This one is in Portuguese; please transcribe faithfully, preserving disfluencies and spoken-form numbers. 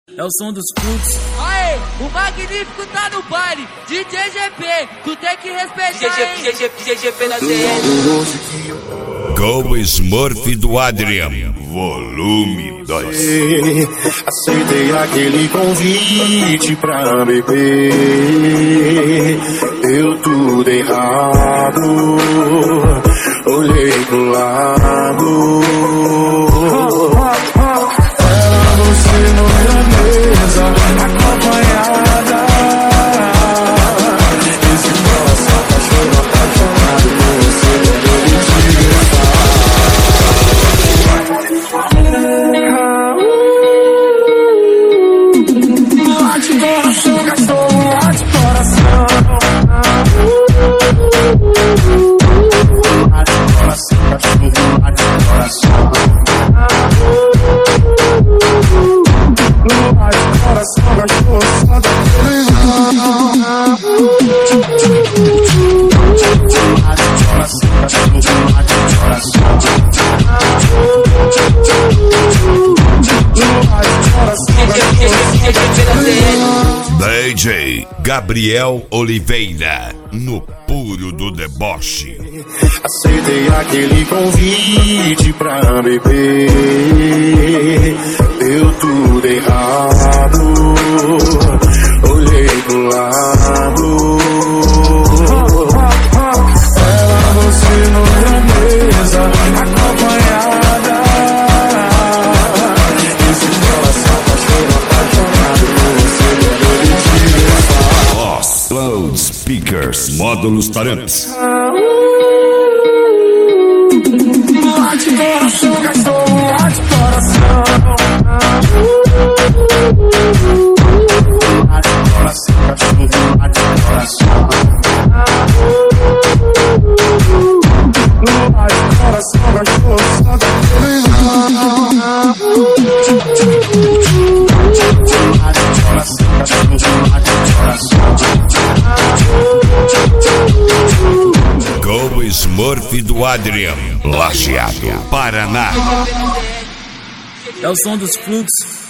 É o som dos fluxos. Aê, o Magnífico tá no baile. D J G P, tu tem que respeitar, hein? D J G P na C N. Go Smurf do Adrian, volume dois. Aceitei aquele convite pra beber. Deu tudo errado. Olhei pro lado. Era você na mesa, acompanhada. Esse coração cachorro apaixonado por você. Late coração, cachorro, late coração. Late coração, cachorro, late coração. Late coração, cachorro, só da televisão. Late coração, cachorro, late coração. D J Gabriel Oliveira, no puro do deboche. Aceitei aquele convite pra beber. Deu tudo errado. Olhei pro lado. Era você na mesa, acompanhada. Esse coração cachorro apaixonado por você. Loudspeakers, módulos tarantes. Late coração, cachorro, late coração. Late coração, cachorro, late coração. Late coração, cachorro, só da televisão. Late coração, cachorro, late coração. Go Smurf do Adrian, Lajeado, Paraná. É o som dos fluxos.